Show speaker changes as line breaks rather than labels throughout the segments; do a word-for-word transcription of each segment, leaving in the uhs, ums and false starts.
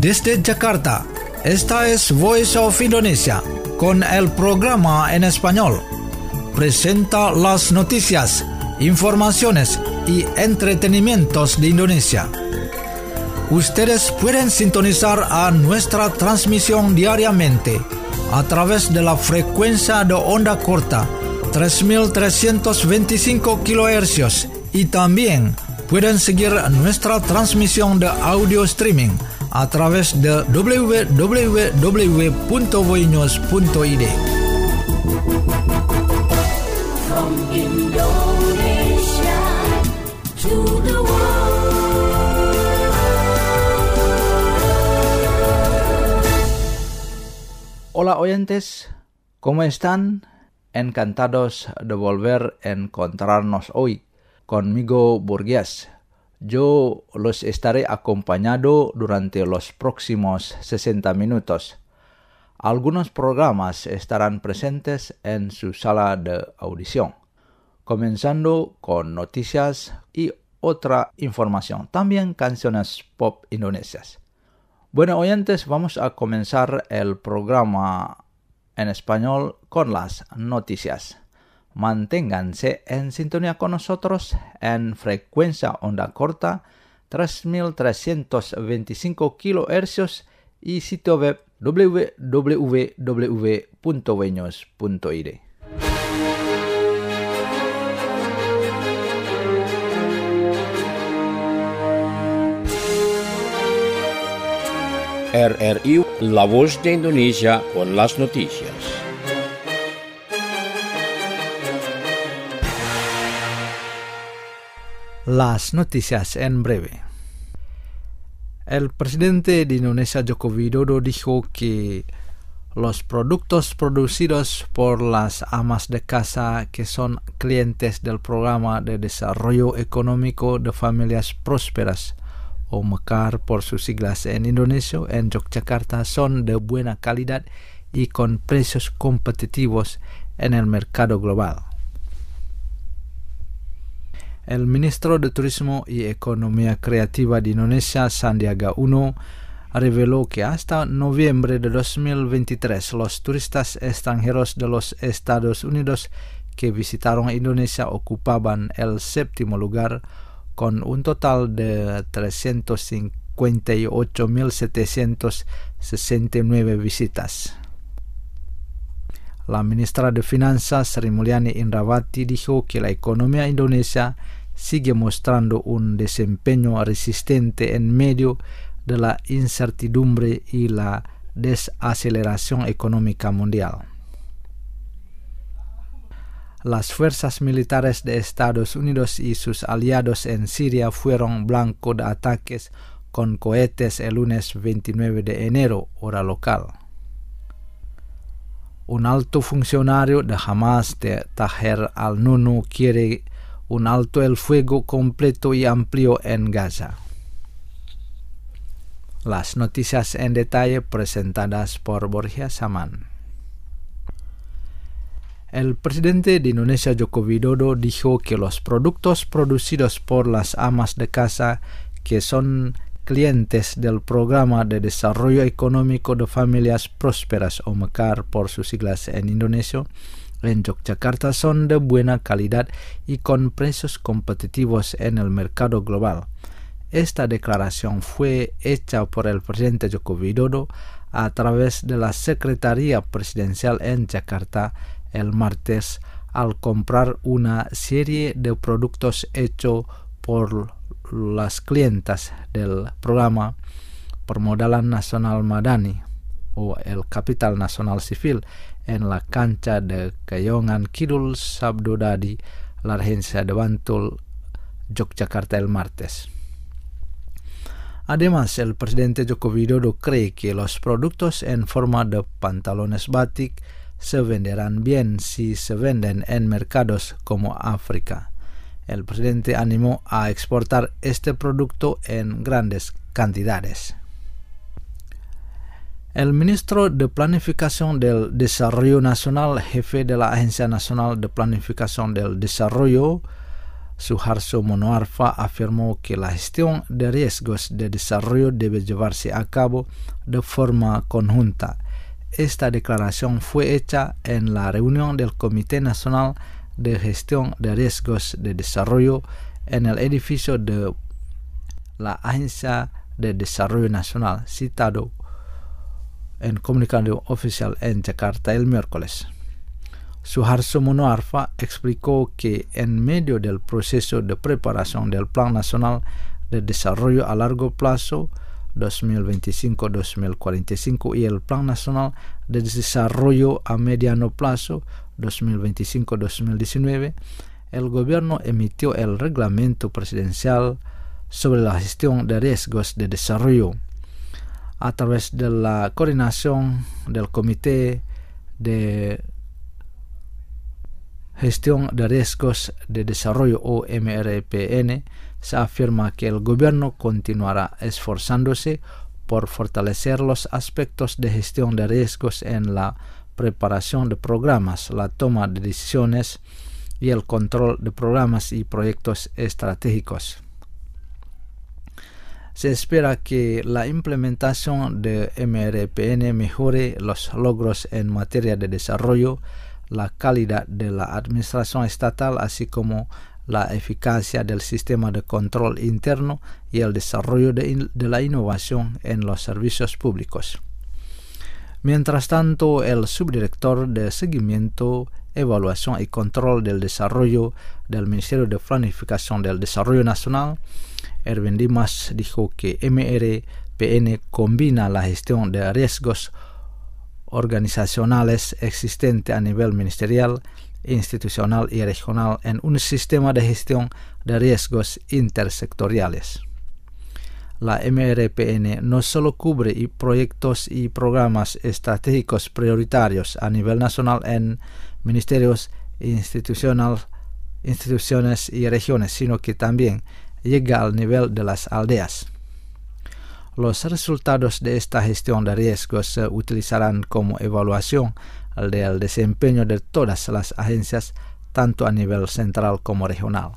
Desde Jakarta, esta es Voice of Indonesia, con el programa en español. Presenta las noticias, informaciones y entretenimientos de Indonesia. Ustedes pueden sintonizar a nuestra transmisión diariamente a través de la frecuencia de onda corta tres mil trescientos veinticinco kilohercios y también pueden seguir nuestra transmisión de audio streaming a través de doble u doble u doble u punto voinews punto i d.
From Indonesia to the world.
Hola oyentes, ¿cómo están? Encantados de volver a encontrarnos hoy. Conmigo Burgués. Yo los estaré acompañando durante los próximos sesenta minutos. Algunos programas estarán presentes en su sala de audición, comenzando con noticias y otra información, también canciones pop indonesias. Bueno, oyentes, vamos a comenzar el programa en español con las noticias. Manténganse en sintonía con nosotros en frecuencia onda corta tres mil trescientos veinticinco kilohercios y sitio web doble u doble u doble u punto voinews punto i d.
R R I, la voz de Indonesia con las noticias.
Las noticias en breve. El presidente de Indonesia, Joko Widodo, dijo que los productos producidos por las amas de casa que son clientes del Programa de Desarrollo Económico de Familias Prósperas, o MEKAR por sus siglas en Indonesia, en Yogyakarta, son de buena calidad y con precios competitivos en el mercado global. El ministro de Turismo y Economía Creativa de Indonesia, Sandiaga Uno, reveló que hasta noviembre de dos mil veintitrés los turistas extranjeros de los Estados Unidos que visitaron Indonesia ocupaban el séptimo lugar con un total de trescientos cincuenta y ocho mil setecientos sesenta y nueve visitas. La ministra de Finanzas, Sri Mulyani Indrawati, dijo que la economía indonesia sigue mostrando un desempeño resistente en medio de la incertidumbre y la desaceleración económica mundial. Las fuerzas militares de Estados Unidos y sus aliados en Siria fueron blanco de ataques con cohetes el lunes veintinueve de enero, hora local. Un alto funcionario de Hamas, de Taher al-Nunu, quiere un alto el fuego completo y amplio en Gaza. Las noticias en detalle presentadas por Borja Saman. El presidente de Indonesia, Joko Widodo, dijo que los productos producidos por las amas de casa que son clientes del Programa de Desarrollo Económico de Familias Prósperas, o MEKAR por sus siglas en Indonesia, en Yogyakarta son de buena calidad y con precios competitivos en el mercado global. Esta declaración fue hecha por el presidente Joko Widodo a través de la Secretaría Presidencial en Jakarta el martes al comprar una serie de productos hechos por las clientas del programa Permodalan Nasional Madani o el Capital Nasional Sivil en la cancha de Kayongan Kidul Sabdodadi, la agencia de Bantul, Yogyakarta el martes. Además, el presidente Joko Widodo cree que los productos en forma de pantalones batik se venderán bien si se venden en mercados como África. El presidente animó a exportar este producto en grandes cantidades. El ministro de Planificación del Desarrollo Nacional, jefe de la Agencia Nacional de Planificación del Desarrollo, Suharto Monoarfa afirmó que la gestión de riesgos de desarrollo debe llevarse a cabo de forma conjunta. Esta declaración fue hecha en la reunión del Comité Nacional de Gestión de Riesgos de Desarrollo en el edificio de la Agencia de Desarrollo Nacional, citado en comunicado oficial en Jakarta el miércoles. Suharto Monoarfa explicó que en medio del proceso de preparación del Plan Nacional de Desarrollo a Largo Plazo dos mil veinticinco a dos mil cuarenta y cinco y el Plan Nacional de Desarrollo a Mediano Plazo dos mil veinticinco a dos mil diecinueve, el gobierno emitió el Reglamento Presidencial sobre la gestión de riesgos de desarrollo. A través de la coordinación del Comité de Gestión de Riesgos de Desarrollo o M R P N, se afirma que el gobierno continuará esforzándose por fortalecer los aspectos de gestión de riesgos en la preparación de programas, la toma de decisiones y el control de programas y proyectos estratégicos. Se espera que la implementación de M R P N mejore los logros en materia de desarrollo, la calidad de la administración estatal, así como la eficacia del sistema de control interno y el desarrollo de, in- de la innovación en los servicios públicos. Mientras tanto, el subdirector de Seguimiento, Evaluación y Control del Desarrollo del Ministerio de Planificación del Desarrollo Nacional, Erwin Dimas, dijo que M R P N combina la gestión de riesgos organizacionales existente a nivel ministerial, institucional y regional en un sistema de gestión de riesgos intersectoriales. La M R P N no solo cubre y proyectos y programas estratégicos prioritarios a nivel nacional en ministerios, institucional, instituciones y regiones, sino que también llega al nivel de las aldeas. Los resultados de esta gestión de riesgos se utilizarán como evaluación del desempeño de todas las agencias, tanto a nivel central como regional.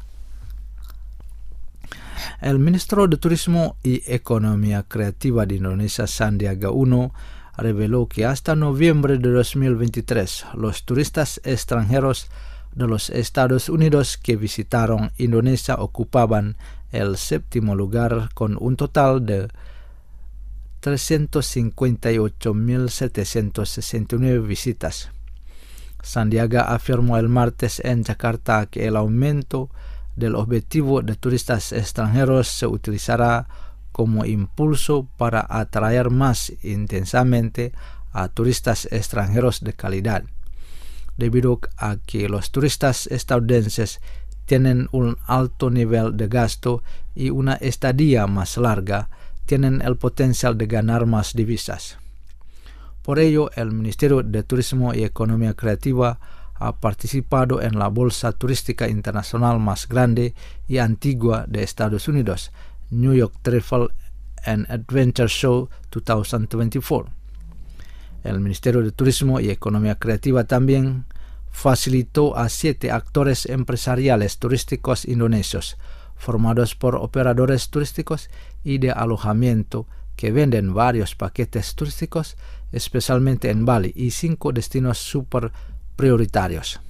El ministro de Turismo y Economía Creativa de Indonesia, Sandiaga Uno, reveló que hasta noviembre de dos mil veintitrés los turistas extranjeros de los Estados Unidos que visitaron Indonesia ocupaban el séptimo lugar con un total de trescientos cincuenta y ocho mil setecientos sesenta y nueve visitas. Sandiaga afirmó el martes en Jakarta que el aumento del objetivo de turistas extranjeros se utilizará como impulso para atraer más intensamente a turistas extranjeros de calidad, debido a que los turistas estadounidenses tienen un alto nivel de gasto y una estadía más larga, tienen el potencial de ganar más divisas. Por ello, el Ministerio de Turismo y Economía Creativa ha participado en la bolsa turística internacional más grande y antigua de Estados Unidos, New York Travel and Adventure Show dos mil veinticuatro. El Ministerio de Turismo y Economía Creativa también facilitó a siete actores empresariales turísticos indonesios, formados por operadores turísticos y de alojamiento que venden varios paquetes turísticos, especialmente en Bali, y cinco destinos super prioritarios.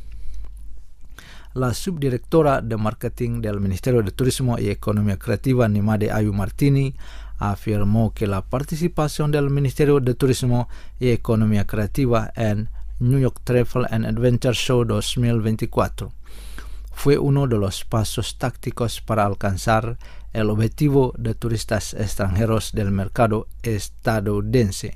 La subdirectora de marketing del Ministerio de Turismo y Economía Creativa, Nimade Ayu Martini, afirmó que la participación del Ministerio de Turismo y Economía Creativa en New York Travel and Adventure Show dos mil veinticuatro fue uno de los pasos tácticos para alcanzar el objetivo de turistas extranjeros del mercado estadounidense.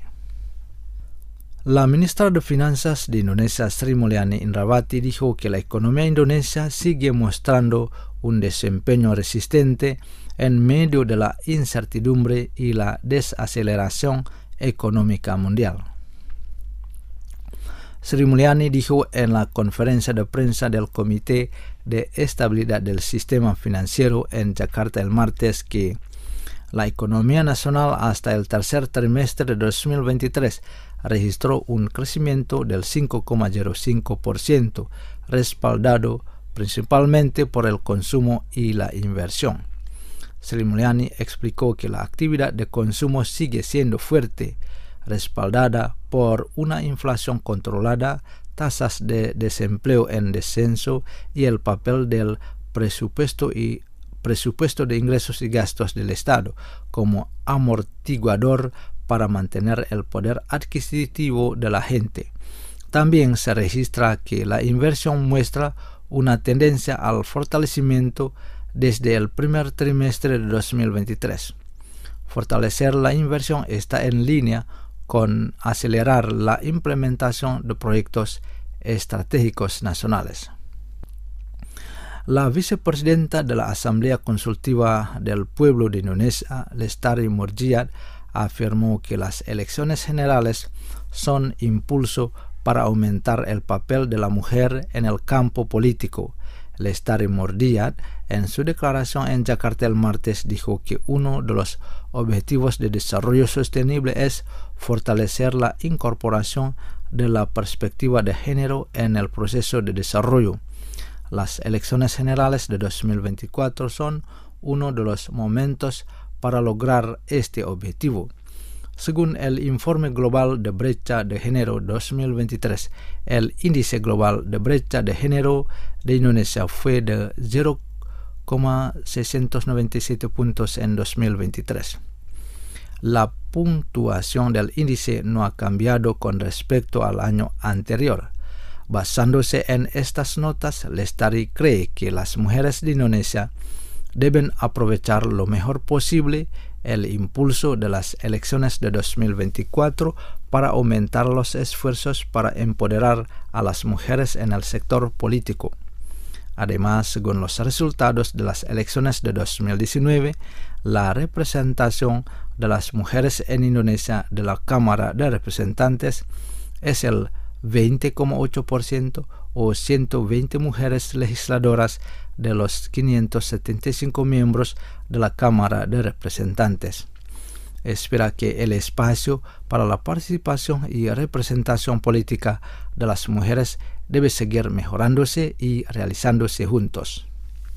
La ministra de Finanzas de Indonesia, Sri Mulyani Indrawati, dijo que la economía indonesia sigue mostrando un desempeño resistente en medio de la incertidumbre y la desaceleración económica mundial. Sri Mulyani dijo en la conferencia de prensa del Comité de Estabilidad del Sistema Financiero en Jakarta el martes que la economía nacional hasta el tercer trimestre de dos mil veintitrés registró un crecimiento del cinco coma cero cinco por ciento, respaldado principalmente por el consumo y la inversión. Sri Mulyani explicó que la actividad de consumo sigue siendo fuerte, respaldada por una inflación controlada, tasas de desempleo en descenso y el papel del presupuesto y presupuesto de ingresos y gastos del Estado como amortiguador para mantener el poder adquisitivo de la gente. También se registra que la inversión muestra una tendencia al fortalecimiento desde el primer trimestre de dos mil veintitrés. Fortalecer la inversión está en línea con acelerar la implementación de proyectos estratégicos nacionales. La vicepresidenta de la Asamblea Consultiva del Pueblo de Indonesia, Lestari Murjiat, afirmó que las elecciones generales son impulso para aumentar el papel de la mujer en el campo político. Lestari Murjiat, en su declaración en Yakarta el martes, dijo que uno de los objetivos de desarrollo sostenible es fortalecer la incorporación de la perspectiva de género en el proceso de desarrollo. Las elecciones generales de dos mil veinticuatro son uno de los momentos para lograr este objetivo. Según el Informe Global de Brecha de Género dos mil veintitrés, el índice global de brecha de género de Indonesia fue de cero coma seiscientos noventa y siete puntos en dos mil veintitrés. La puntuación del índice no ha cambiado con respecto al año anterior. Basándose en estas notas, Lestari cree que las mujeres de Indonesia deben aprovechar lo mejor posible el impulso de las elecciones de dos mil veinticuatro para aumentar los esfuerzos para empoderar a las mujeres en el sector político. Además, según los resultados de las elecciones de dos mil diecinueve, la representación de las mujeres en Indonesia de la Cámara de Representantes es el veinte coma ocho por ciento o ciento veinte mujeres legisladoras de los quinientos setenta y cinco miembros de la Cámara de Representantes. Espera que el espacio para la participación y representación política de las mujeres debe seguir mejorándose y realizándose juntos.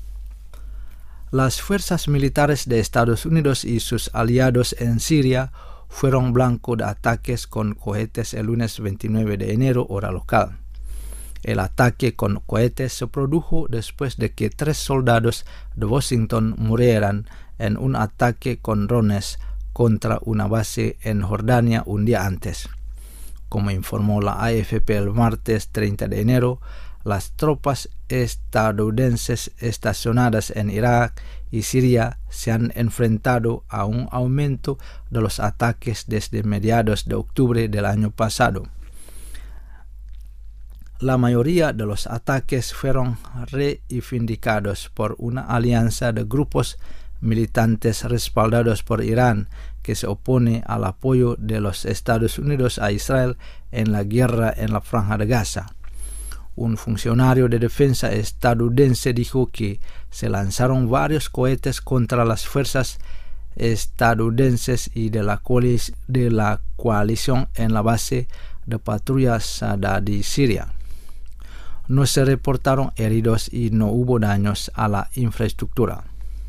Las fuerzas militares de Estados Unidos y sus aliados en Siria fueron blanco de ataques con cohetes el lunes veintinueve de enero, hora local. El ataque con cohetes se produjo después de que tres soldados de Washington murieran en un ataque con drones contra una base en Jordania un día antes. Como informó la A F P el martes treinta de enero, las tropas estadounidenses estacionadas en Irak y Siria se han enfrentado a un aumento de los ataques desde mediados de octubre del año pasado. La mayoría de los ataques fueron reivindicados por una alianza de grupos militantes respaldados por Irán que se opone al apoyo de los Estados Unidos a Israel en la guerra en la Franja de Gaza. Un funcionario de defensa estadounidense dijo que se lanzaron varios cohetes contra las fuerzas estadounidenses y de la, coalic- de la coalición en la base de patrulla Sada de Siria. No se reportaron heridos y no hubo daños a la infraestructura.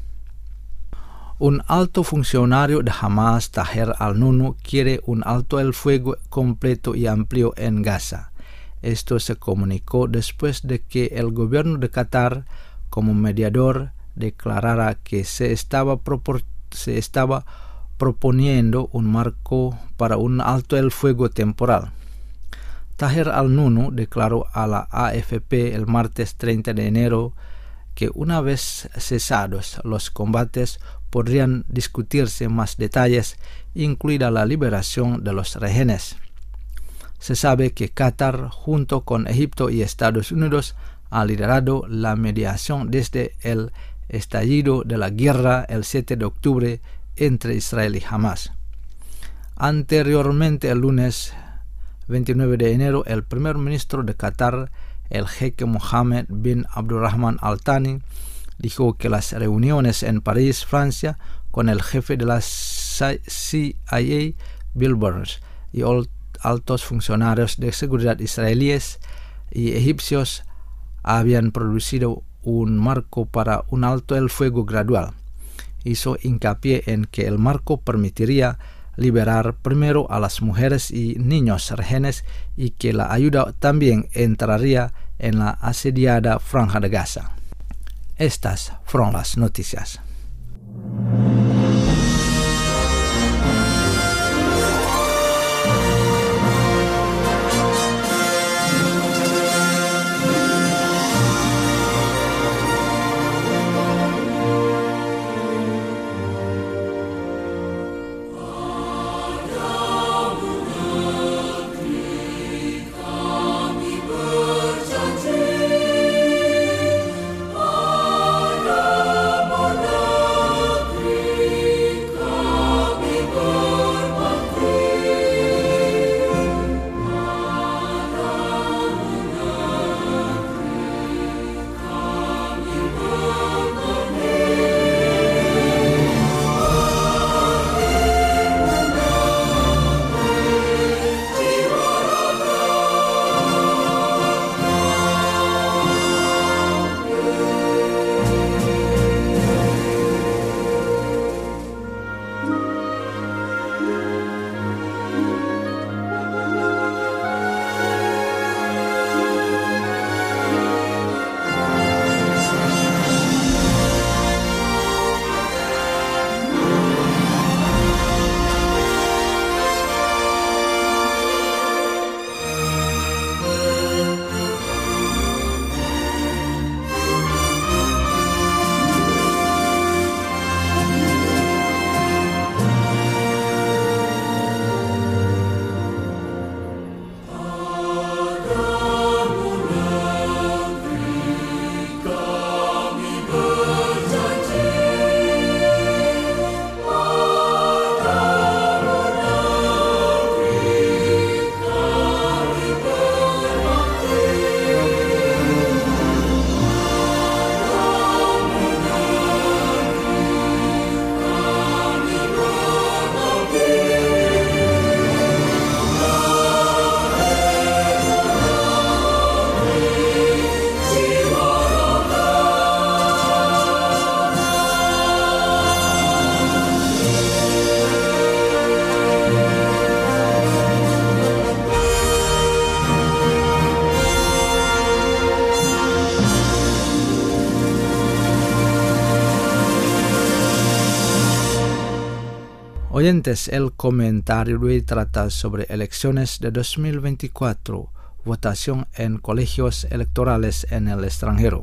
Un alto funcionario de Hamas, Taher al-Nunu, quiere un alto el fuego completo y amplio en Gaza. Esto se comunicó después de que el gobierno de Qatar, como mediador, declarara que se estaba, propor- se estaba proponiendo un marco para un alto el fuego temporal. Taher al-Nunu declaró a la A F P el martes treinta de enero que una vez cesados los combates podrían discutirse más detalles, incluida la liberación de los rehenes. Se sabe que Qatar, junto con Egipto y Estados Unidos, ha liderado la mediación desde el estallido de la guerra el siete de octubre entre Israel y Hamas. Anteriormente, el lunes veintinueve de enero, el primer ministro de Qatar, el jeque Mohammed bin Abdulrahman Al Thani, dijo que las reuniones en París, Francia, con el jefe de la C I A, Bill Burns, y altos funcionarios de seguridad israelíes y egipcios habían producido un marco para un alto el fuego gradual. Hizo hincapié en que el marco permitiría liberar primero a las mujeres y niños rehenes y que la ayuda también entraría en la asediada Franja de Gaza. Estas fueron las noticias. Oyentes, el comentario de hoy trata sobre elecciones de dos mil veinticuatro, votación en colegios electorales en el extranjero.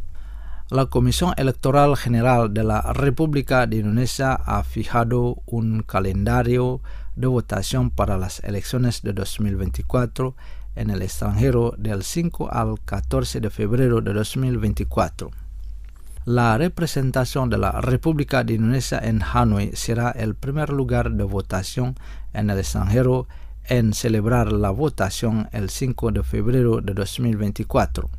La Comisión Electoral General de la República de Indonesia ha fijado un calendario de votación para las elecciones de dos mil veinticuatro en el extranjero del cinco al catorce de febrero de dos mil veinticuatro. La representación de la República de Indonesia en Hanoi será el primer lugar de votación en el extranjero en celebrar la votación el cinco de febrero de dos mil veinticuatro.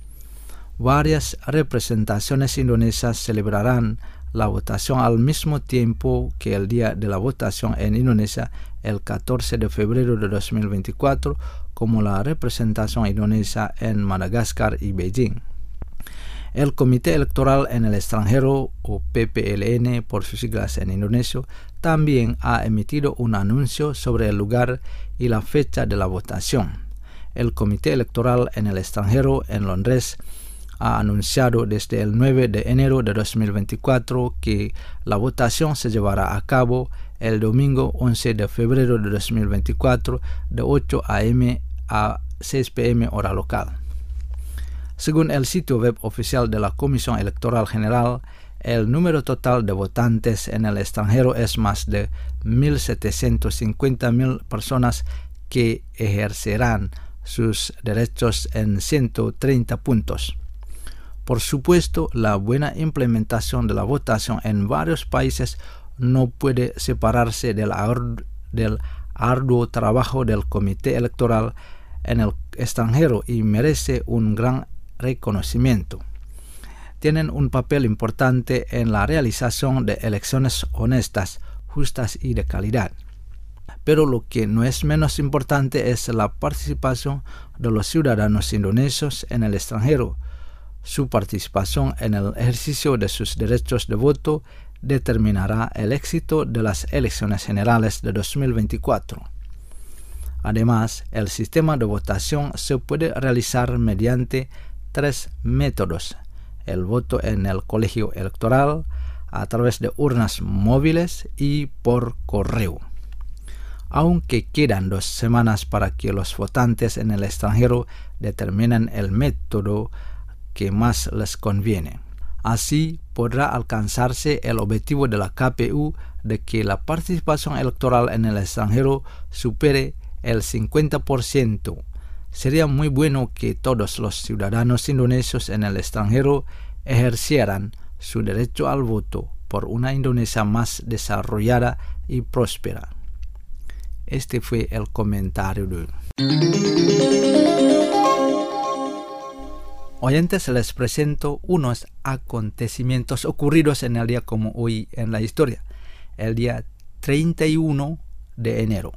Varias representaciones indonesias celebrarán la votación al mismo tiempo que el día de la votación en Indonesia el catorce de febrero de dos mil veinticuatro, como la representación indonesia en Madagascar y Beijing. El Comité Electoral en el Extranjero, o P P L N por sus siglas en indonesio, también ha emitido un anuncio sobre el lugar y la fecha de la votación. El Comité Electoral en el Extranjero en Londres ha anunciado desde el nueve de enero de dos mil veinticuatro que la votación se llevará a cabo el domingo once de febrero de dos mil veinticuatro de ocho a eme a seis pe eme hora local. Según el sitio web oficial de la Comisión Electoral General, el número total de votantes en el extranjero es más de mil setecientos cincuenta mil personas que ejercerán sus derechos en ciento treinta puntos. Por supuesto, la buena implementación de la votación en varios países no puede separarse del, ardu- del arduo trabajo del Comité Electoral en el extranjero y merece un gran reconocimiento. Tienen un papel importante en la realización de elecciones honestas, justas y de calidad. Pero lo que no es menos importante es la participación de los ciudadanos indonesios en el extranjero, su participación en el ejercicio de sus derechos de voto determinará el éxito de las elecciones generales de dos mil veinticuatro. Además, el sistema de votación se puede realizar mediante tres métodos: el voto en el colegio electoral, a través de urnas móviles y por correo. Aunque quedan dos semanas para que los votantes en el extranjero determinen el método que más les conviene. Así podrá alcanzarse el objetivo de la K P U de que la participación electoral en el extranjero supere el cincuenta por ciento. Sería muy bueno que todos los ciudadanos indonesios en el extranjero ejercieran su derecho al voto por una Indonesia más desarrollada y próspera. Este fue el comentario de hoy. Oyentes, les presento unos acontecimientos ocurridos en el día como hoy en la historia, el día treinta y uno de enero.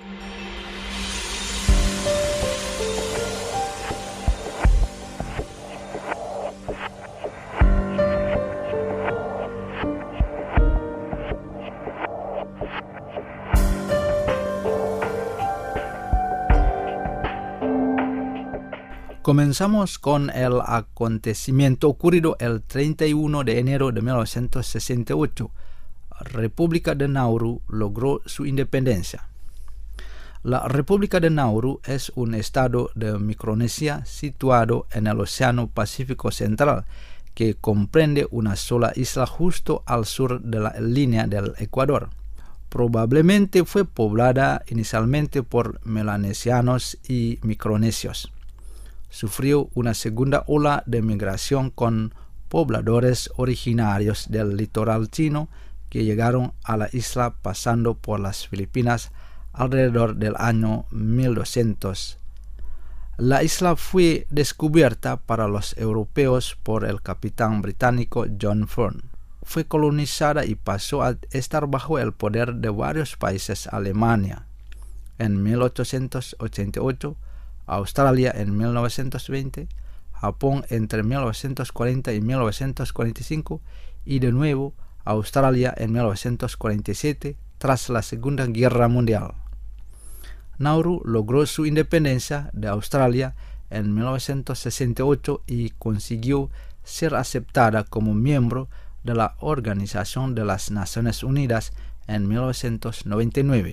Comenzamos con el acontecimiento ocurrido el treinta y uno de enero de mil novecientos sesenta y ocho. República de Nauru logró su independencia. La República de Nauru es un estado de Micronesia situado en el Océano Pacífico Central que comprende una sola isla justo al sur de la línea del Ecuador. Probablemente fue poblada inicialmente por melanesianos y micronesios. Sufrió una segunda ola de migración con pobladores originarios del litoral chino que llegaron a la isla pasando por las Filipinas alrededor del año mil doscientos. La isla fue descubierta para los europeos por el capitán británico John Fern. Fue colonizada y pasó a estar bajo el poder de varios países. Alemania en mil ochocientos ochenta y ocho, Australia en mil novecientos veinte, Japón entre mil novecientos cuarenta y mil novecientos cuarenta y cinco y de nuevo Australia en mil novecientos cuarenta y siete tras la Segunda Guerra Mundial. Nauru logró su independencia de Australia en mil novecientos sesenta y ocho y consiguió ser aceptada como miembro de la Organización de las Naciones Unidas en mil novecientos noventa y nueve.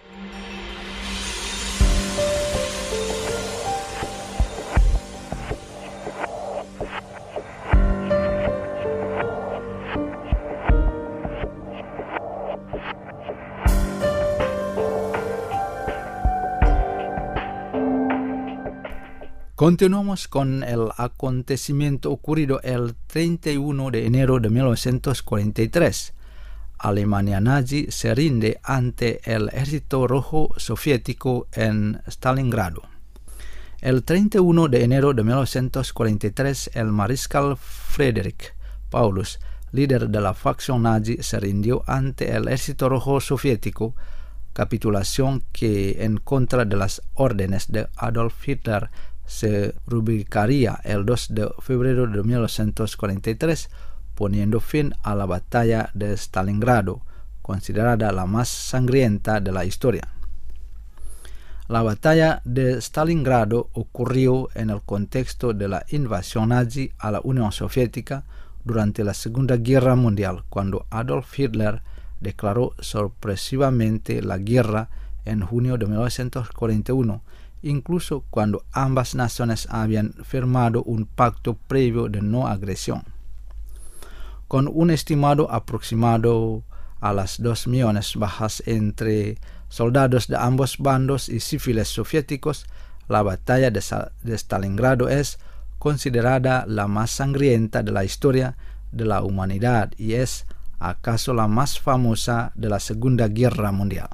Continuamos con el acontecimiento ocurrido el treinta y uno de enero de mil novecientos cuarenta y tres. Alemania nazi se rinde ante el ejército rojo soviético en Stalingrado. El treinta y uno de enero de mil novecientos cuarenta y tres, el mariscal Friedrich Paulus, líder de la facción nazi, se rindió ante el ejército rojo soviético, capitulación que en contra de las órdenes de Adolf Hitler se rubricaría el dos de febrero de mil novecientos cuarenta y tres, poniendo fin a la batalla de Stalingrado, considerada la más sangrienta de la historia. La batalla de Stalingrado ocurrió en el contexto de la invasión nazi a la Unión Soviética durante la Segunda Guerra Mundial, cuando Adolf Hitler declaró sorpresivamente la guerra en junio de mil novecientos cuarenta y uno, incluso cuando ambas naciones habían firmado un pacto previo de no agresión. Con un estimado aproximado a las dos millones bajas entre soldados de ambos bandos y civiles soviéticos, la batalla de, de Stalingrado es considerada la más sangrienta de la historia de la humanidad y es acaso la más famosa de la Segunda Guerra Mundial.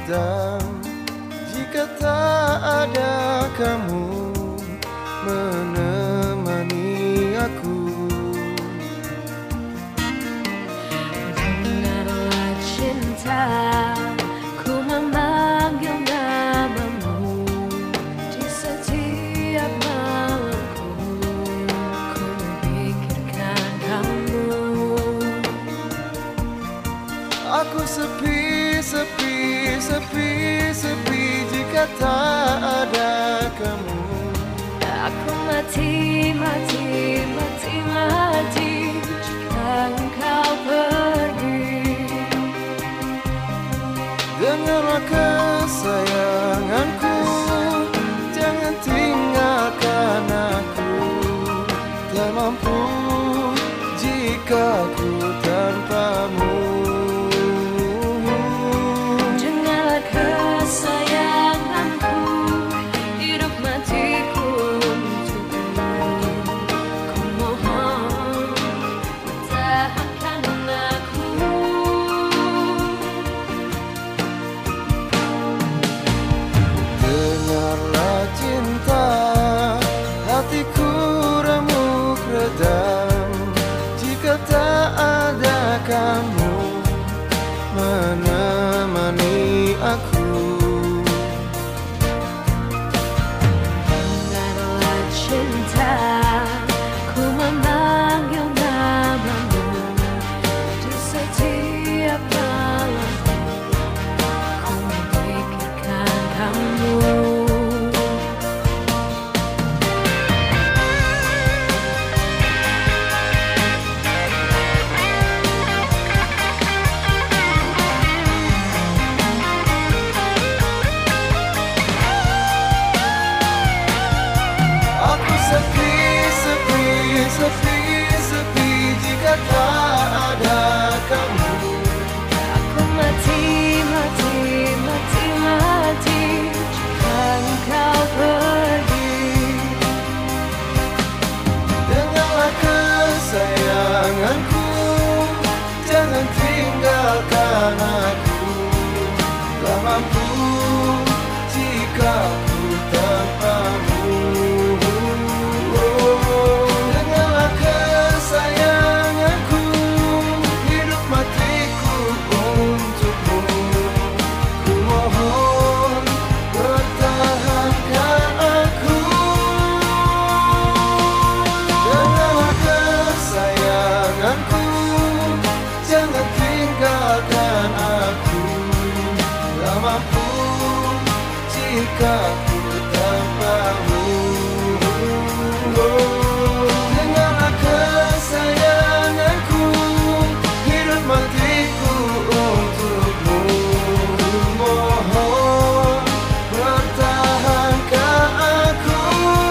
redam jika tak ada kamu menemani aku.
Dengarlah cinta, ku memanggil namamu di setiap malamku. Ku memikirkan kamu.
Aku sepi, sepi, sepi, sepi jika tak ada kamu.
Aku mati, mati, mati, mati jika engkau pergi.
Dengarlah kesayanganku, jangan tinggalkan aku. Tak mampu jika ku tanpamu.
Dengarlah kesayanganku, hidup matiku untukmu. Ku mohon, pertahankan aku.
Dengarlah cinta, hatiku remuk redam jika tak ada kamu menemani aku.
Dengarlah cinta, ku memanggil namamu di setiap malamku. Ku memikirkan kamu.
Aku sepi, sepi, sepi, sepi jika tak ada kamu.
Aku mati, mati, mati, mati jika engkau pergi.
Dengarlah kesayanganku, jangan tinggalkan aku. Tak mampu jika ku tanpamu. Dengarlah kesayanganku, hidup matiku untukmu. Ku mohon, pertahankan aku. Dengarlah kesayanganku, jangan tinggalkan aku. Tak mampu jika ku tanpamu. Dengarlah kesayanganku, hidup matiku untukmu. Mohon, pertahankan aku.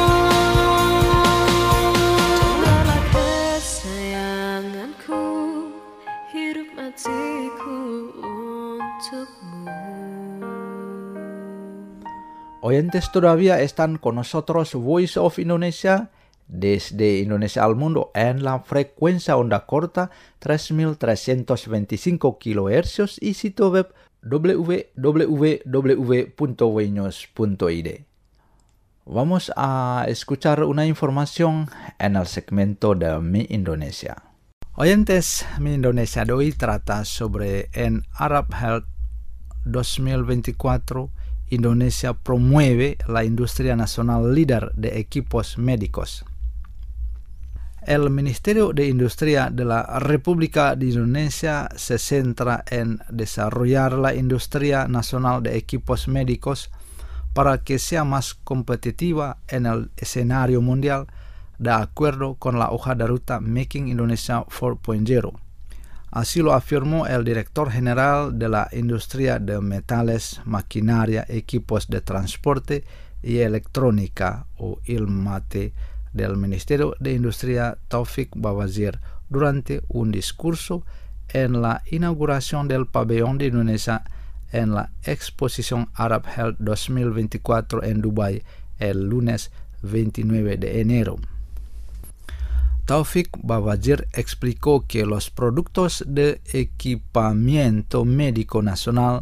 Dengarlah kesayanganku, hidup matiku untukmu.
Oyentes todavía están con nosotros Voice of Indonesia desde Indonesia al mundo en la frecuencia onda corta tres mil trescientos veinticinco kilohercios y sitio web w w w punto weños punto i d. Vamos a escuchar una información en el segmento de Mi Indonesia.
Oyentes, Mi Indonesia de hoy trata sobre en Arab Health dos mil veinticuatro, Indonesia promueve la industria nacional líder de equipos médicos. El Ministerio de Industria de la República de Indonesia se centra en desarrollar la industria nacional de equipos médicos para que sea más competitiva en el escenario mundial, de acuerdo con la hoja de ruta Making Indonesia cuatro punto cero. Así lo afirmó el director general de la industria de metales, maquinaria, equipos de transporte y electrónica o ILMATE del Ministerio de Industria, Taufik Bawazir, durante un discurso en la inauguración del pabellón de Indonesia en la exposición Arab Health dos mil veinticuatro en Dubái el lunes veintinueve de enero. Taufik Bawazir explicó que los productos de equipamiento médico nacional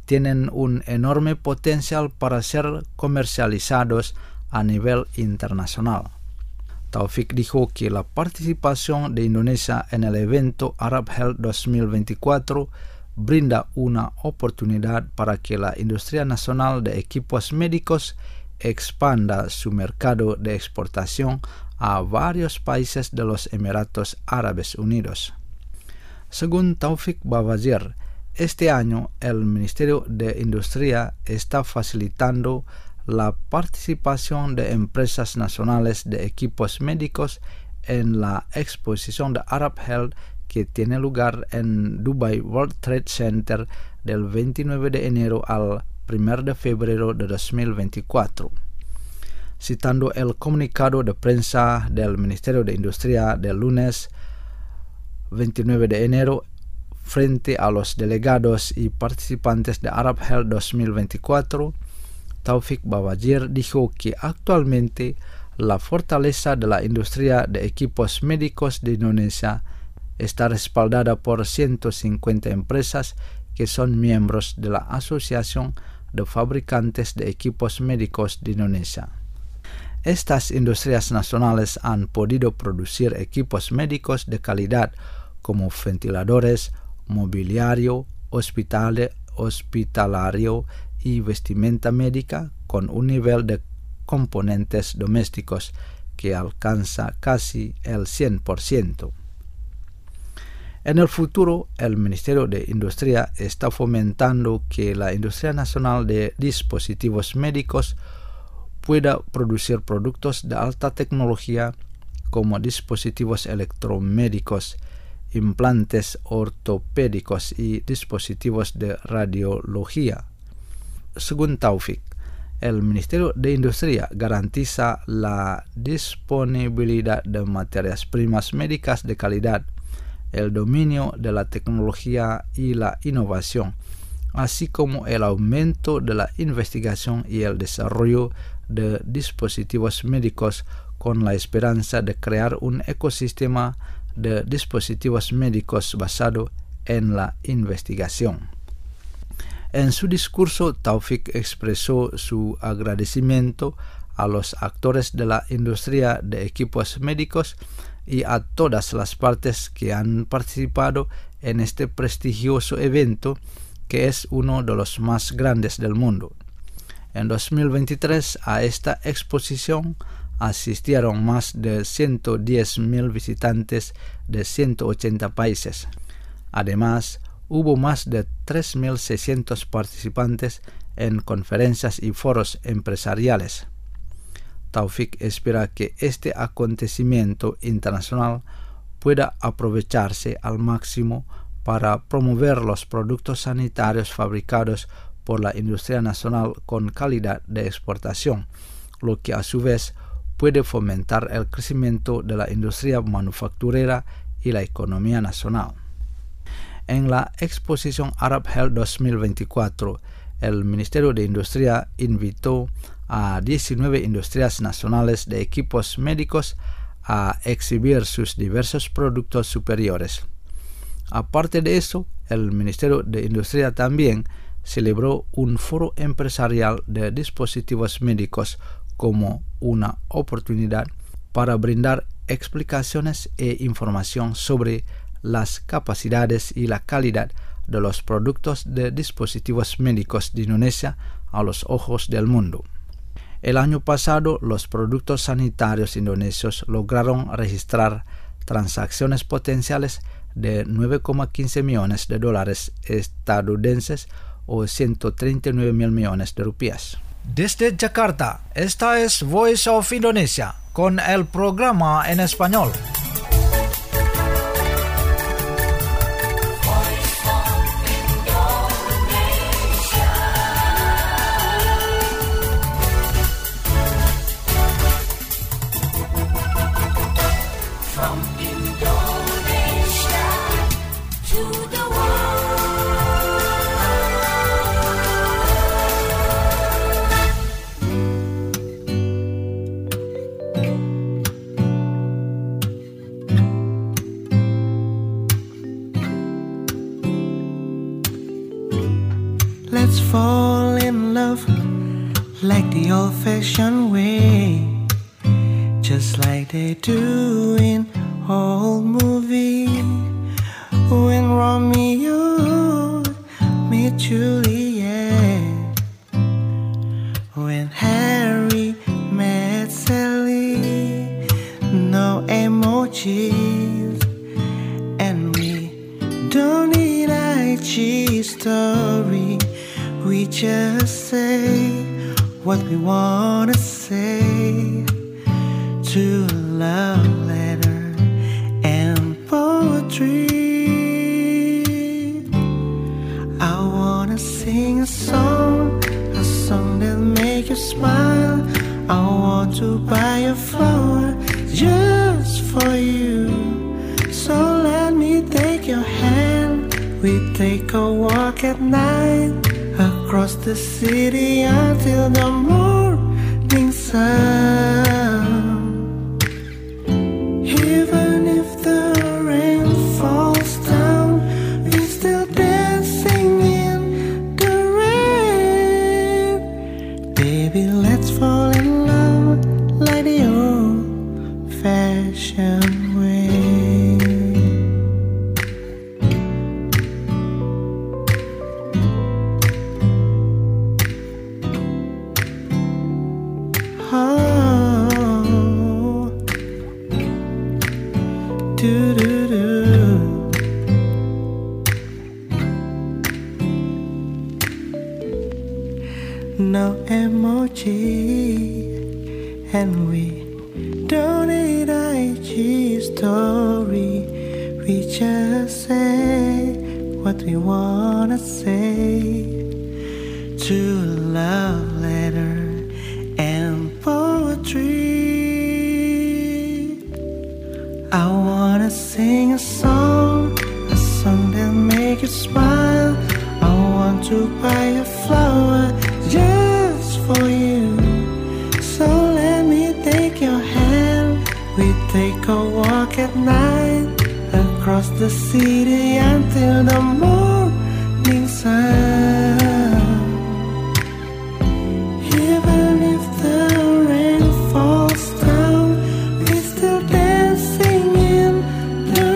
tienen un enorme potencial para ser comercializados a nivel internacional. Taufik dijo que la participación de Indonesia en el evento Arab Health dos mil veinticuatro brinda una oportunidad para que la industria nacional de equipos médicos expanda su mercado de exportación a varios países de los Emiratos Árabes Unidos. Según Taufik Bawazir, este año el Ministerio de Industria está facilitando la participación de empresas nacionales de equipos médicos en la exposición de Arab Health que tiene lugar en Dubai World Trade Center del veintinueve de enero al primero de febrero de dos mil veinticuatro. Citando el comunicado de prensa del Ministerio de Industria del lunes veintinueve de enero, frente a los delegados y participantes de Arab Health dos mil veinticuatro, Taufik Bawazir dijo que actualmente la fortaleza de la industria de equipos médicos de Indonesia está respaldada por ciento cincuenta empresas que son miembros de la Asociación de Fabricantes de Equipos Médicos de Indonesia. Estas industrias nacionales han podido producir equipos médicos de calidad como ventiladores, mobiliario, hospital, hospitalario y vestimenta médica con un nivel de componentes domésticos que alcanza casi el cien por ciento. En el futuro, el Ministerio de Industria está fomentando que la industria nacional de dispositivos médicos pueda producir productos de alta tecnología como dispositivos electromédicos, implantes ortopédicos y dispositivos de radiología. Según Taufik, el Ministerio de Industria garantiza la disponibilidad de materias primas médicas de calidad, el dominio de la tecnología y la innovación, así como el aumento de la investigación y el desarrollo de dispositivos médicos con la esperanza de crear un ecosistema de dispositivos médicos basado en la investigación. En su discurso, Taufik expresó su agradecimiento a los actores de la industria de equipos médicos y a todas las partes que han participado en este prestigioso evento que es uno de los más grandes del mundo. En dos mil veintitrés a esta exposición asistieron más de ciento diez mil visitantes de ciento ochenta países. Además, hubo más de tres mil seiscientos participantes en conferencias y foros empresariales. Taufik espera que este acontecimiento internacional pueda aprovecharse al máximo para promover los productos sanitarios fabricados por la industria nacional con calidad de exportación, lo que a su vez puede fomentar el crecimiento de la industria manufacturera y la economía nacional. En la exposición Arab Health dos mil veinticuatro, el Ministerio de Industria invitó a diecinueve industrias nacionales de equipos médicos a exhibir sus diversos productos superiores. Aparte de eso, el Ministerio de Industria también celebró un foro empresarial de dispositivos médicos como una oportunidad para brindar explicaciones e información sobre las capacidades y la calidad de los productos de dispositivos médicos de Indonesia a los ojos del mundo. El año pasado, los productos sanitarios indonesios lograron registrar transacciones potenciales de nueve coma quince millones de dólares estadounidenses o ciento treinta y nueve mil millones de rupias. Desde Jakarta, esta es Voice of Indonesia con el programa en español.
let's fall in love like the old-fashioned way, just like they do in old movies. When Romeo met Juliet, when Harry met Sally, no emojis, and we don't need I G story. We just say what we wanna say to a love letter and poetry. I wanna sing a song, a song that make you smile. I want to buy a flower just for you. So let me take your hand. We take a walk at night across the city until the morning sun. Even if the rain falls down, we're still dancing in the rain. Baby, let's fall in love like the old-fashioned way. Oh, do do do. No emoji, and we don't need I G story. We just say what we wanna say to a love letter and poetry. I wanna sing a song, a song that make you smile. I want to buy a flower just for you. So let me take your hand. We take a walk at night across the city until the morning sun. Even if the rain falls down, we're still dancing in the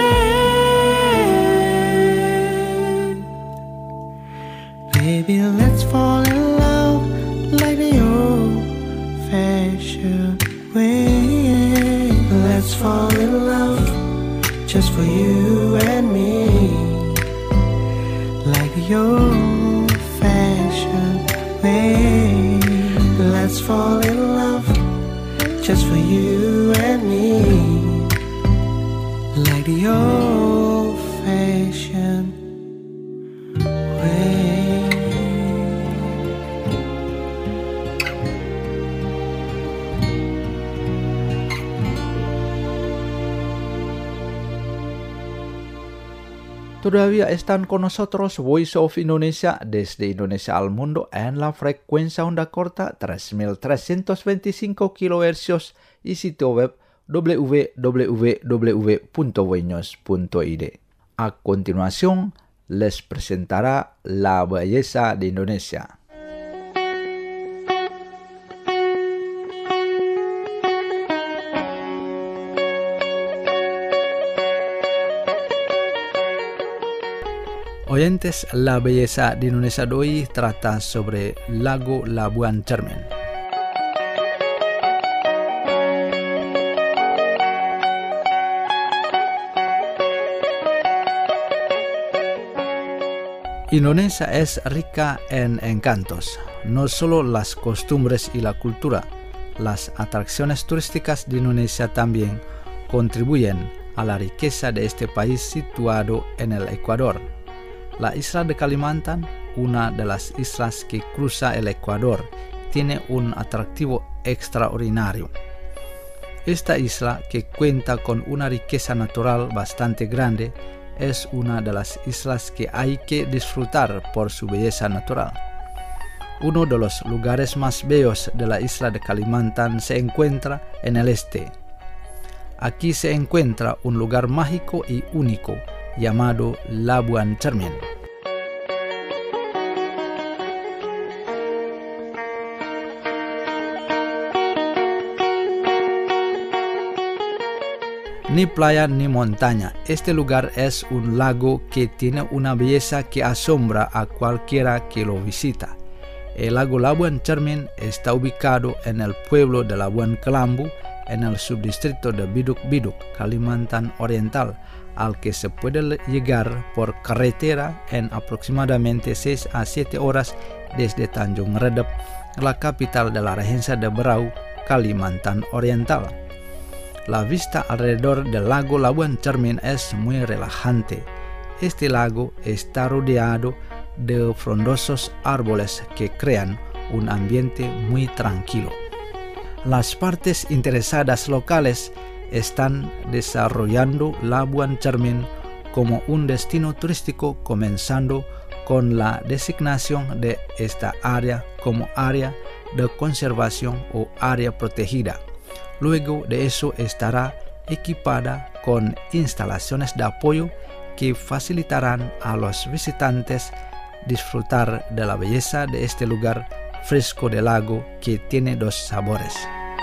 rain. Baby, let's fall in love like the old-fashioned way. Let's fall in love just for you and me, like the old-fashioned way. Let's fall in love just for you and me, like the old-fashioned way.
Todavía están con nosotros Voice of Indonesia desde Indonesia al mundo en la frecuencia onda corta tres mil trescientos veinticinco kilohercios y sitio web w w w punto voinews punto i d. A continuación, les presentará la belleza de Indonesia. Oyentes, la belleza de Indonesia de hoy trata sobre Lago Labuan Cermin. Indonesia es rica en encantos, no solo las costumbres y la cultura. Las atracciones turísticas de Indonesia también contribuyen a la riqueza de este país situado en el Ecuador. La isla de Kalimantan, una de las islas que cruza el Ecuador, tiene un atractivo extraordinario. Esta isla, que cuenta con una riqueza natural bastante grande, es una de las islas que hay que disfrutar por su belleza natural. Uno de los lugares más bellos de la isla de Kalimantan se encuentra en el este. Aquí se encuentra un lugar mágico y único llamado Labuan Cermin.
Ni playa ni montaña. Este lugar es un lago que tiene una belleza que asombra a cualquiera que lo visita. El lago Labuan Cermin está ubicado en el pueblo de Labuan Kelambu, en el subdistrito de Biduk Biduk, Kalimantan Oriental, al que se puede llegar por carretera en aproximadamente seis a siete horas desde Tanjung Redep, la capital de la regencia de Berau, Kalimantan Oriental. La vista alrededor del lago Labuan Cermin es muy relajante. Este lago está rodeado de frondosos árboles que crean un ambiente muy tranquilo. Las partes interesadas locales están desarrollando Labuan Cermin como un destino turístico, comenzando con la designación de esta área como área de conservación o área protegida. Luego de eso estará equipada con instalaciones de apoyo que facilitarán a los visitantes disfrutar de la belleza de este lugar fresco del lago que tiene dos sabores.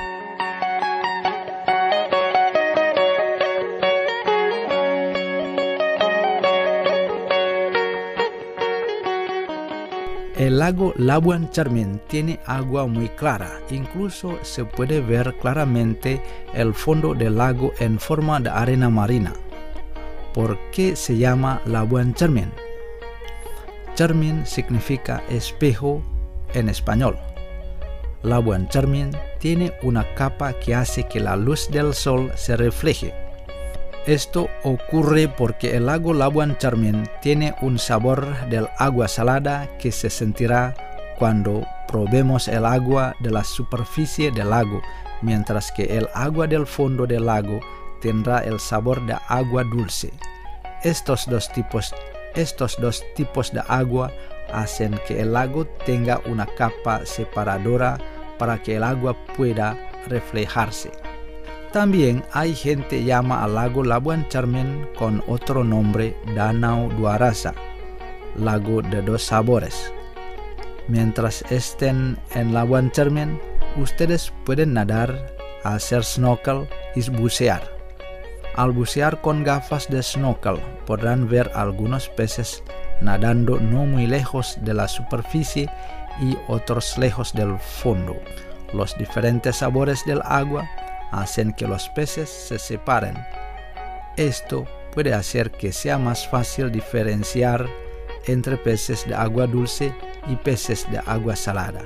El lago Labuan Cermin tiene agua muy clara, incluso se puede ver claramente el fondo del lago en forma de arena marina. ¿Por qué se llama Labuan Cermin? Cermin significa espejo en español. Labuan Cermin tiene una capa que hace que la luz del sol se refleje. Esto ocurre porque el lago Labuan Cermin tiene un sabor del agua salada que se sentirá cuando probemos el agua de la superficie del lago, mientras que el agua del fondo del lago tendrá el sabor de agua dulce. Estos dos tipos, estos dos tipos de agua hacen que el lago tenga una capa separadora para que el agua pueda reflejarse. También hay gente que llama al lago Labuan Cermin con otro nombre Danau Dua Rasa, lago de dos sabores. Mientras estén en Labuan Cermin, ustedes pueden nadar, hacer snorkel y bucear. Al bucear con gafas de snorkel podrán ver algunos peces nadando no muy lejos de la superficie y otros lejos del fondo. Los diferentes sabores del agua hacen que los peces se separen. Esto puede hacer que sea más fácil diferenciar entre peces de agua dulce y peces de agua salada.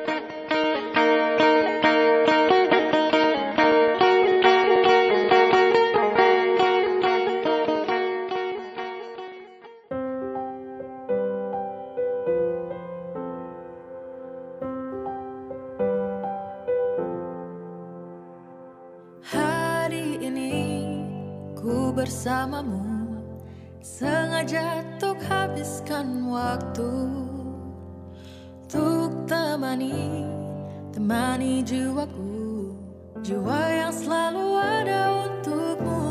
Bersamamu sengaja tuk habiskan waktu, tuk temani, temani jiwaku, jiwa yang selalu ada untukmu.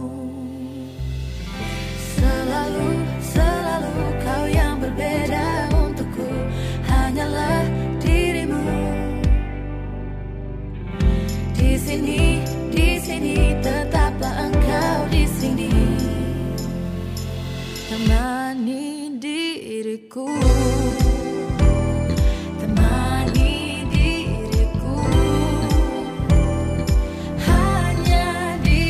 Selalu, selalu kau yang berbeda untukku, hanyalah dirimu. Di sini, di sini tetaplah engkau di sini, temani diriku, temani diriku, hanya di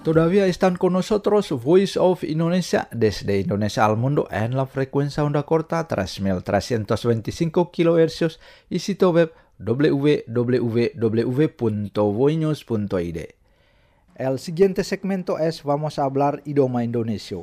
Todavía están con nosotros Voice of Indonesia desde Indonesia al mundo en la frecuencia onda corta tres mil trescientos veinticinco kilohercios y sitio web w w w punto voinews punto i d. El siguiente segmento es Vamos a hablar idioma Indonesia.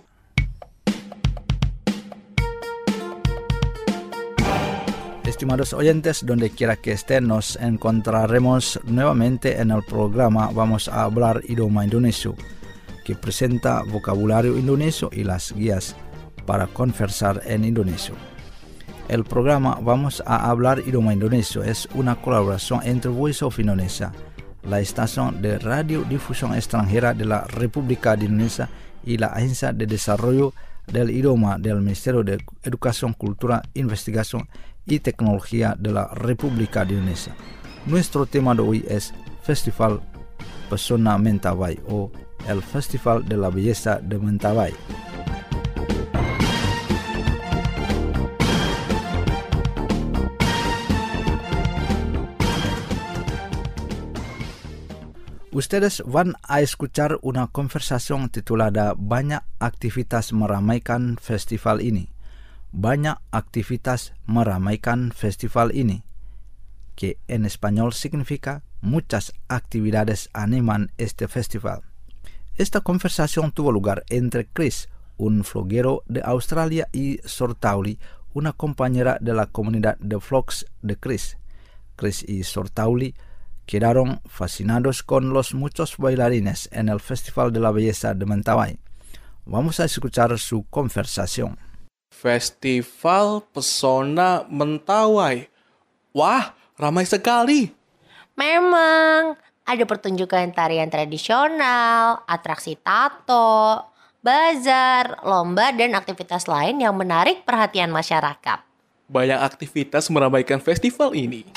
Estimados oyentes, donde quiera que estén, nos encontraremos nuevamente en el programa Vamos a hablar idioma Indonesia, que presenta vocabulario indonesio y las guías para conversar en indonesio. El programa Vamos a hablar idioma Indonesia es una colaboración entre Voice of Indonesia, la estación de radiodifusión extranjera de la República de Indonesia, y la Agencia de Desarrollo del Idioma del Ministerio de Educación, Cultura, Investigación y Tecnología de la República de Indonesia. Nuestro tema de hoy es Festival Pesona Mentawai o el Festival de la Belleza de Mentawai. Ustedes van a escuchar una conversación titulada Banyak aktivitas meramaikan festival ini. Banyak aktivitas meramaikan festival ini, que en español significa muchas actividades animan este festival. Esta conversación tuvo lugar entre Chris, un vloguero de Australia, y Sortauli, una compañera de la comunidad de vlogs de Chris. Chris y Sortauli quedaron fascinados con los muchos bailarines en el Festival de la Belleza de Mentawai. Vamos a escuchar su conversación.
Festival Pesona Mentawai. Wah, ramai sekali.
Memang, ada pertunjukan tarian tradisional, atraksi tato, bazar, lomba, dan aktivitas lain yang menarik perhatian masyarakat.
Banyak aktivitas meramaikan festival ini.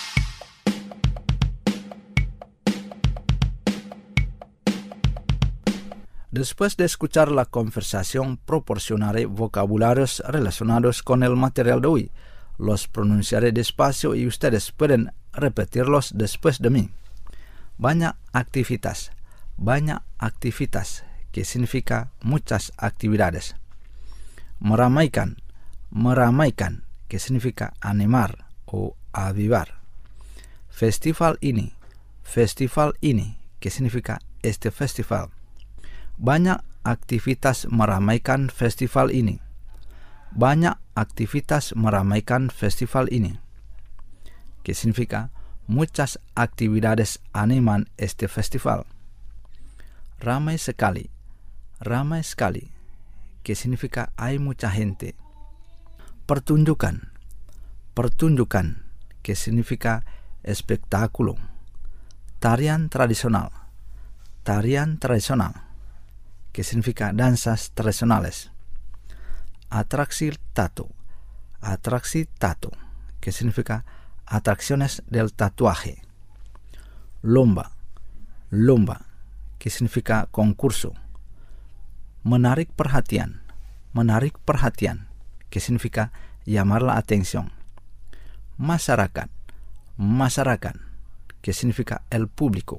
Después de escuchar la conversación, proporcionaré vocabularios relacionados con el material de hoy. Los pronunciaré despacio y ustedes pueden repetirlos después de mí. Banyak aktivitas. Banyak aktivitas, que significa muchas actividades. Meramaikan. Meramaikan, que significa animar o avivar. Festival ini. Festival ini, que significa este festival. Banyak aktivitas meramaikan festival ini. Banyak aktivitas meramaikan festival ini, que significa muchas actividades animan este festival. Ramai sekali. Ramai sekali, que significa hay mucha gente. Pertunjukan. Pertunjukan, que significa espectáculo. Tarian tradisional. Tarian tradisional, que significa danzas tradicionales. Atraksi tato. Atraksi tato, que significa atracciones del tatuaje. Lomba. Lomba, que significa concurso. Menarik perhatian. Menarik perhatian, que significa llamar la atención. Masyarakat. Masyarakat, que significa el público.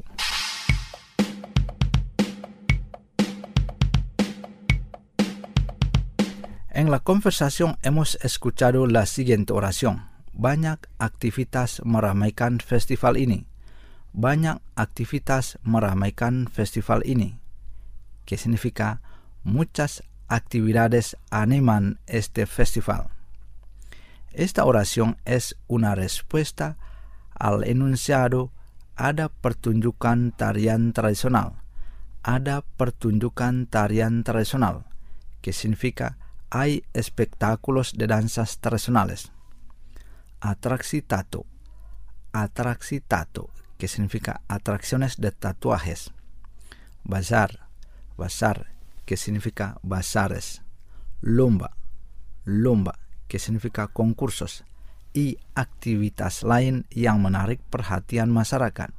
En la conversación hemos escuchado la siguiente oración. Banyak aktivitas meramaikan festival ini. Banyak aktivitas meramaikan festival ini, que significa muchas actividades animan este festival. Esta oración es una respuesta al enunciado ada pertunjukan tarian tradisional. Ada pertunjukan tarian tradisional, que significa hay espectáculos de danzas tradicionales. Atraksi tato. Atraksi tato, que significa atracciones de tatuajes. Bazar. Bazar, que significa bazares. Lomba. Lomba, que significa concursos. Y aktivitas lain yang menarik perhatian masyarakat.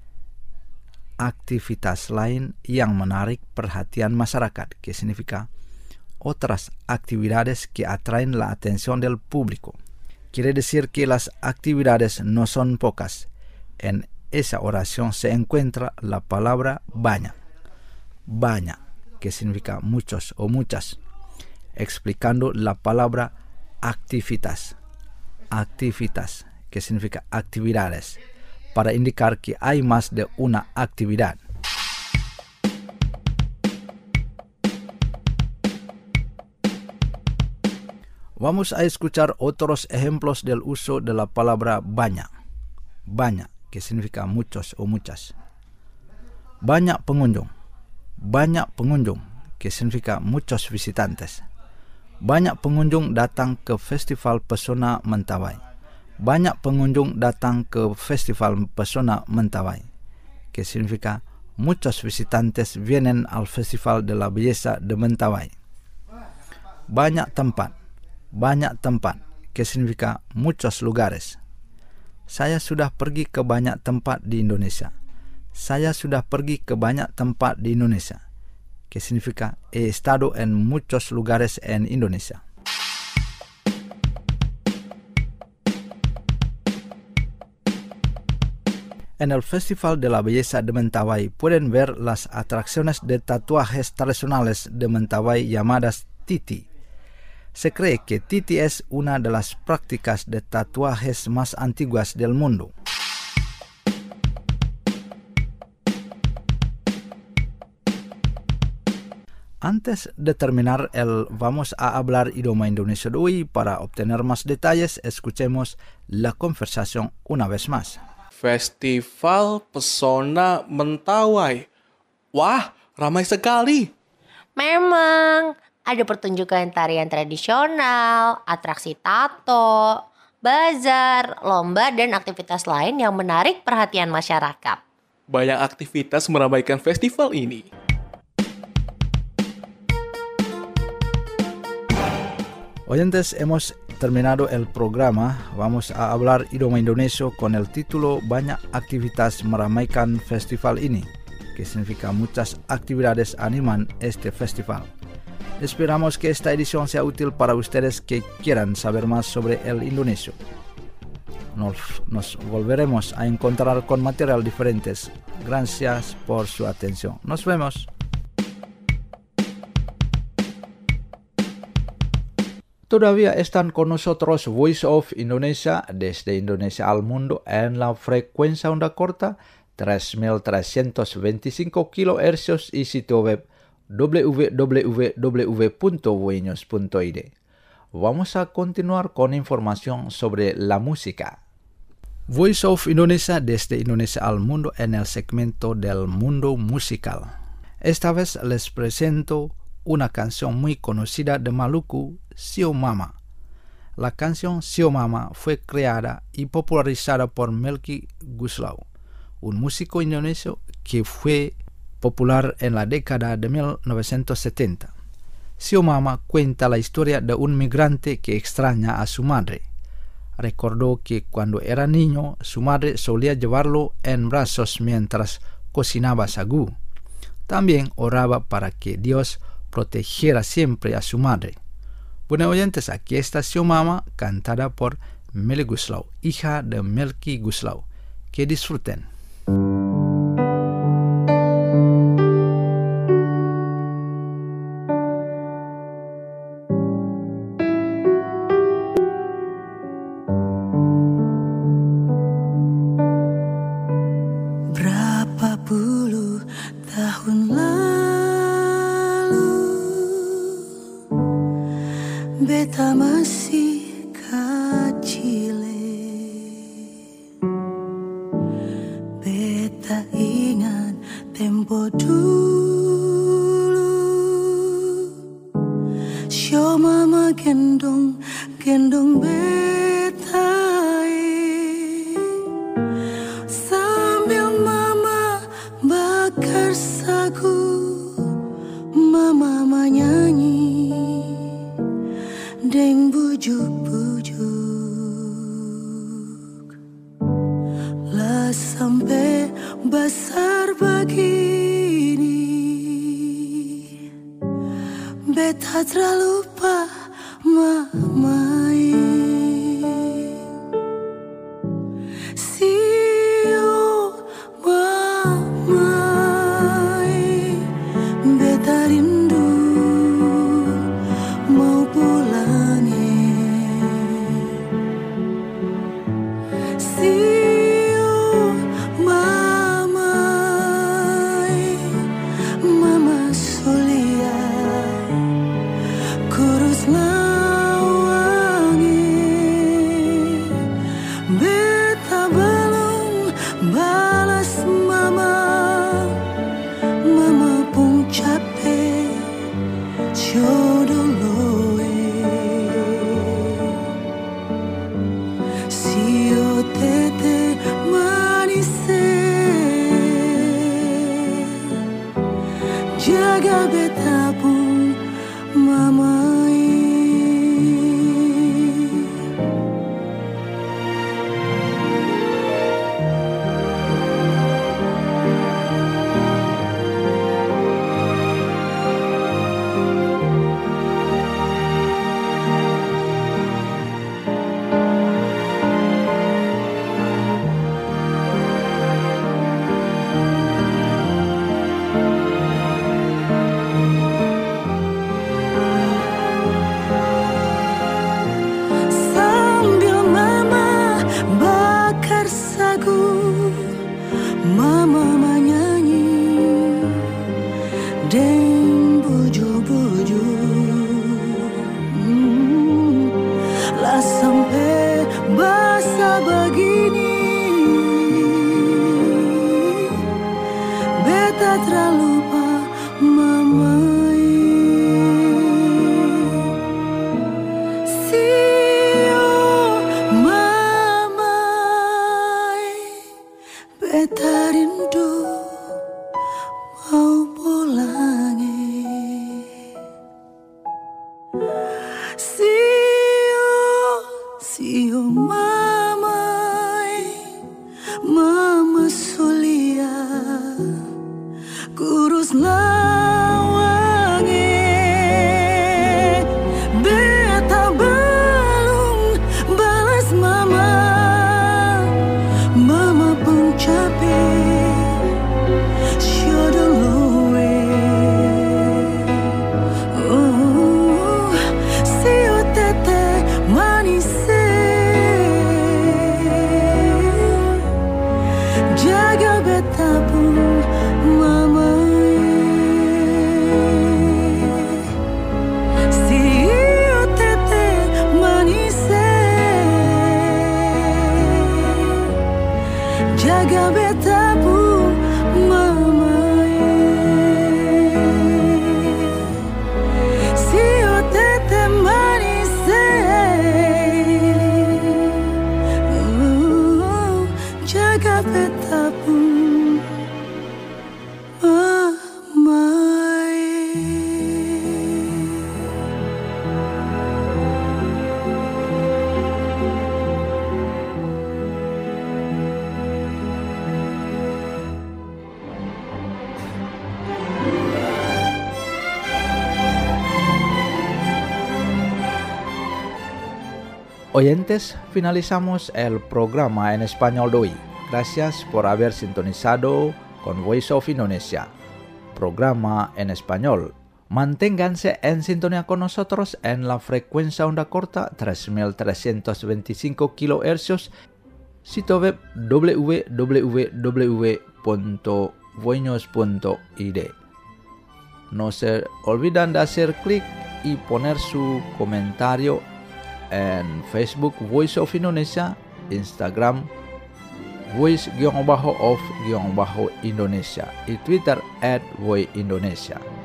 Aktivitas lain yang menarik perhatian masyarakat, que significa otras actividades que atraen la atención del público. Quiere decir que las actividades no son pocas. En esa oración se encuentra la palabra banyak. banyak, que significa muchos o muchas, explicando la palabra activitas, activitas, que significa actividades, para indicar que hay más de una actividad. Vamos a escuchar otros ejemplos del uso de la palabra banyak. Banyak, que significa muchos o muchas. Banyak pengunjung. Banyak pengunjung, que significa muchos visitantes. Banyak pengunjung datang ke Festival Pesona Mentawai. Banyak pengunjung datang ke Festival Pesona Mentawai, que significa muchos visitantes vienen al Festival de la Belleza de Mentawai. Banyak tempat. Banyak tempat, que significa muchos lugares. Saya sudah pergi ke banyak tempat di Indonesia. Saya sudah pergi ke banyak tempat di Indonesia, que significa he estado en muchos lugares en Indonesia. En el Festival de la Belleza de Mentawai pueden ver las atracciones de tatuajes tradicionales de Mentawai llamadas titi. Se cree que titi es una de las prácticas de tatuajes más antiguas del mundo. Antes de terminar el vamos a hablar idioma Indonesia de hoy, para obtener más detalles, escuchemos la conversación una vez más.
Festival Pesona Mentawai. Wah, ramai sekali.
Memang ada pertunjukan tarian tradisional, atraksi tato, bazar, lomba, dan aktivitas lain yang menarik perhatian masyarakat.
Banyak aktivitas meramaikan festival ini.
Oyentes, hemos terminado el programa. Vamos a hablar idioma Indonesia con el título Banyak aktivitas meramaikan festival ini, que significa muchas actividades animan este festival. Esperamos que esta edición sea útil para ustedes que quieran saber más sobre el indonesio. Nos, nos volveremos a encontrar con material diferentes. Gracias por su atención. Nos vemos. Todavía están con nosotros Voice of Indonesia desde Indonesia al mundo en la frecuencia onda corta tres mil trescientos veinticinco kilohercios y sitio web w w w punto voinews punto i d. Vamos a continuar con información sobre la música. Voice of Indonesia desde Indonesia al mundo en el segmento del mundo musical. Esta vez les presento una canción muy conocida de Maluku, Sio Mama. La canción Sio Mama fue creada y popularizada por Melky Goeslaw, un músico indonesio que fue popular en la década de mil novecientos setenta. Sio Mama cuenta la historia de un migrante que extraña a su madre. Recordó que cuando era niño su madre solía llevarlo en brazos mientras cocinaba sagú. También oraba para que Dios protegiera siempre a su madre. Bueno, oyentes, aquí está Sio Mama, cantada por Melky Goeslaw, hija de Melky Goeslaw. Que disfruten.
Berapa puluh tahun lalu beta masih kecil. Beta ingat tempo dulu Sio Mama gendong gendong beta sambil mama bakar sagu. Mama menyanyi deng bujuk-bujuk lah sampai besar begini. Beta terlupa mamai. Sio mamai jaga beta pun mamai.
Oyentes, finalizamos el programa en español de hoy. Gracias por haber sintonizado con Voice of Indonesia, programa en español. Manténganse en sintonía con nosotros en la frecuencia onda corta tres mil trescientos veinticinco kilohercios, sitio web w w w punto voinos punto i d. No se olviden de hacer clic y poner su comentario en Facebook Voice of Indonesia, Instagram Voice-of-Indonesia y Twitter at Voice Indonesia.